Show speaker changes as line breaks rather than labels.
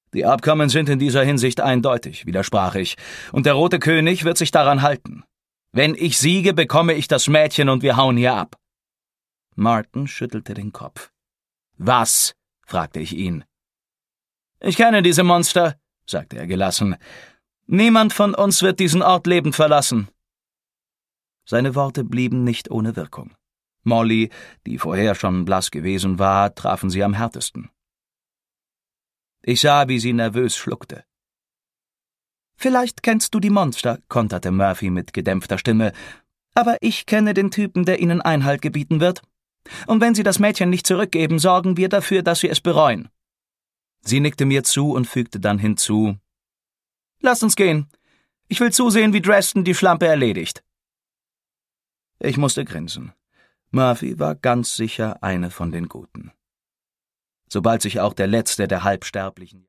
Die Abkommen sind in dieser Hinsicht eindeutig, widersprach ich, und der Rote König wird sich daran halten. Wenn ich siege, bekomme ich das Mädchen und wir hauen hier ab. Martin schüttelte den Kopf. Was? Fragte ich ihn. Ich kenne diese Monster, sagte er gelassen. Niemand von uns wird diesen Ort lebend verlassen. Seine Worte blieben nicht ohne Wirkung. Molly, die vorher schon blass gewesen war, trafen sie am härtesten. Ich sah, wie sie nervös schluckte. »Vielleicht kennst du die Monster«, konterte Murphy mit gedämpfter Stimme, »aber ich kenne den Typen, der ihnen Einhalt gebieten wird. Und wenn sie das Mädchen nicht zurückgeben, sorgen wir dafür, dass sie es bereuen.« Sie nickte mir zu und fügte dann hinzu, »Lass uns gehen. Ich will zusehen, wie Dresden die Schlampe erledigt.« Ich musste grinsen. Murphy war ganz sicher eine von den Guten. Sobald sich auch der letzte der Halbsterblichen